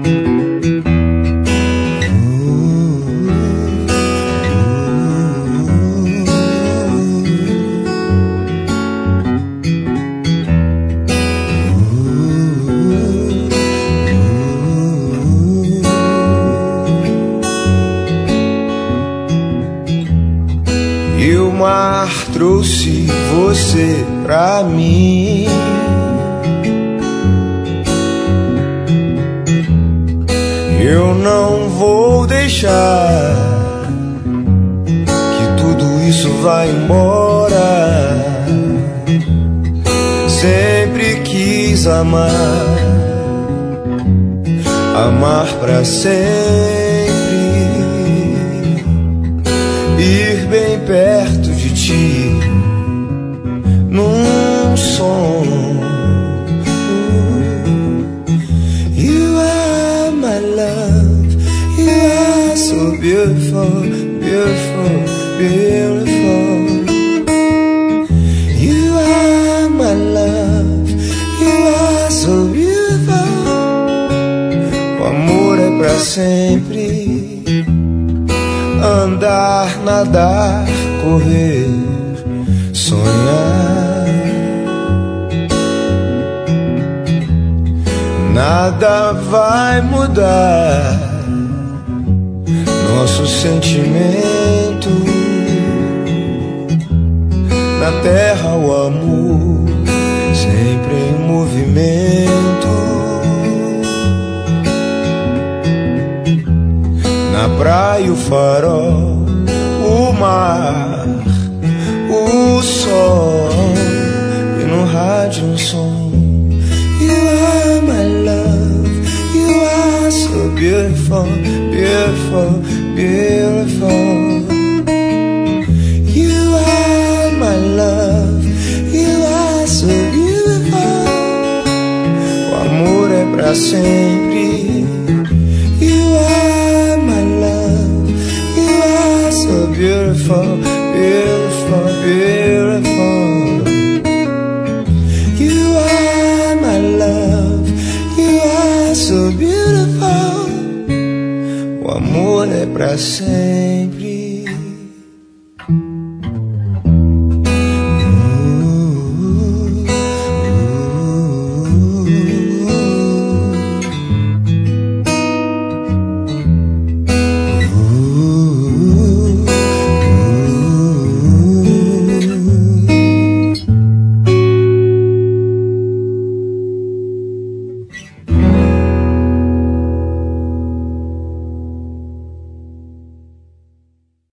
E o mar trouxe você pra mim. Eu não vou deixar que tudo isso vá embora. Sempre quis amar, amar pra sempre. Ir bem perto de ti num som. You are my love, you are so beautiful, beautiful, beautiful. You are my love, you are so beautiful. O amor é pra sempre. Andar, nadar, correr, sonhar. Nada vai mudar nosso sentimento. Na terra o amor sempre em movimento. Na praia o farol, o mar, o sol, e no rádio um som. You are my love, you are so beautiful, beautiful, beautiful. You are my love, you are so beautiful. O amor é pra sempre. You are my love, you are so beautiful, beautiful, beautiful. You are my love, you are so beautiful. O amor é pra sempre.